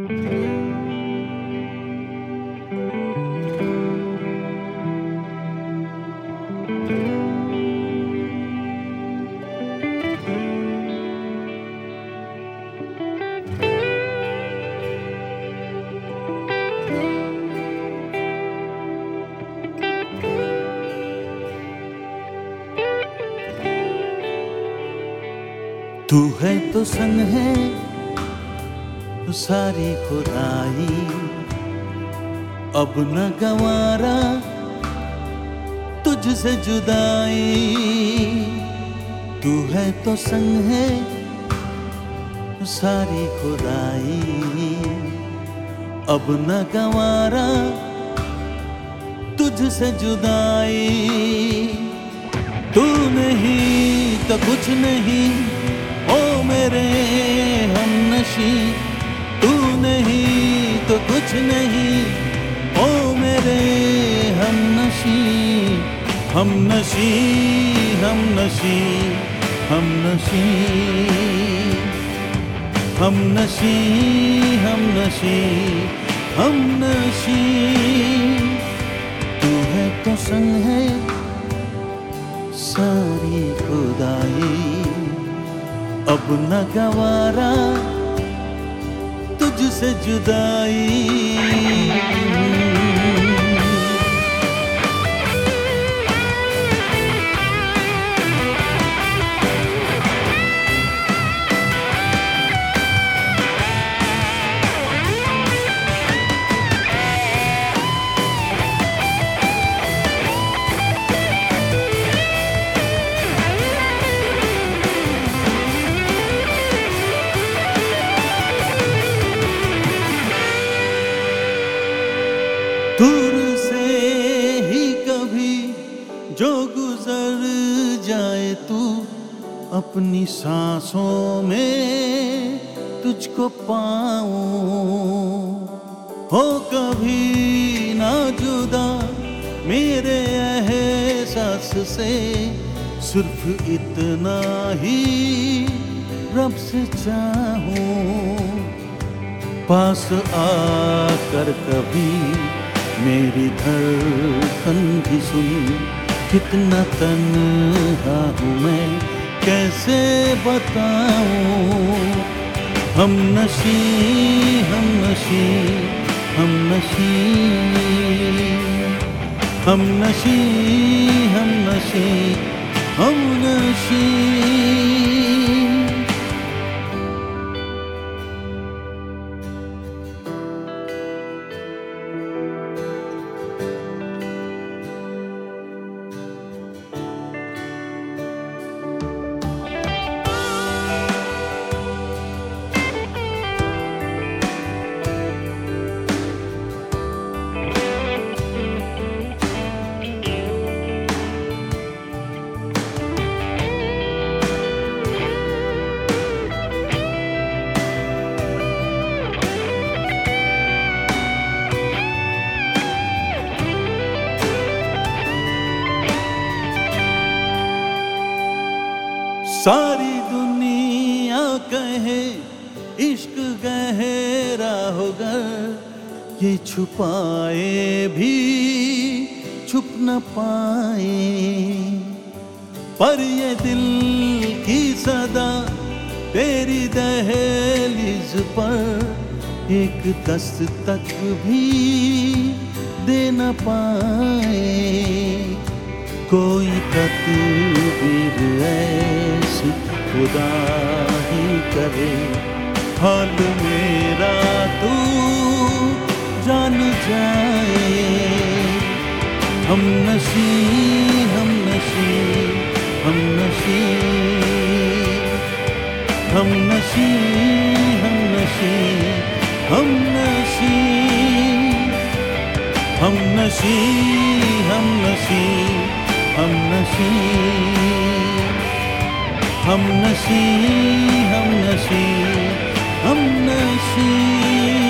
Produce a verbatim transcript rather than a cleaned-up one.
तू है तो संग है तो सारी खुदाई, अब न गंवारा तुझसे जुदाई। तू है तो संग है तो सारी खुदाई, अब न गंवारा तुझसे जुदाई। तू नहीं तो कुछ नहीं ओ मेरे हमनशी, तू नहीं तो कुछ नहीं ओ मेरे हमनशी। हमनशी हमनशी हमनशी हमनशी हमनशी हमनशी। तू है तो संग है सारी खुदाई, अब न गंवारा तुझसे जुदाई। दूर से ही कभी जो गुजर जाए तू, अपनी सांसों में तुझको पाऊं। हो कभी ना जुदा मेरे एहसास से, सिर्फ इतना ही रब से चाहूं। पास आकर कभी मेरी धड़कन भी सुन, कितना तन्हा हूँ मैं कैसे बताऊं। हमनशी हमनशी हमनशी हमनशी हमनशी हमनशी। सारी दुनिया कहे इश्क गहरा होगा, ये छुपाए भी छुप न पाए। पर ये दिल की सदा तेरी दहलीज पर एक दस्तक भी दे न पाए। कोई तकदीर ऐसी खुदा ही करे, हाल मेरा तू जान जाए। हमनशी हमनशी हमनशी हमनशी हमनशी हमनशी हमनशी हमनशी हमनशी हमनशी हमनशी हमनशी।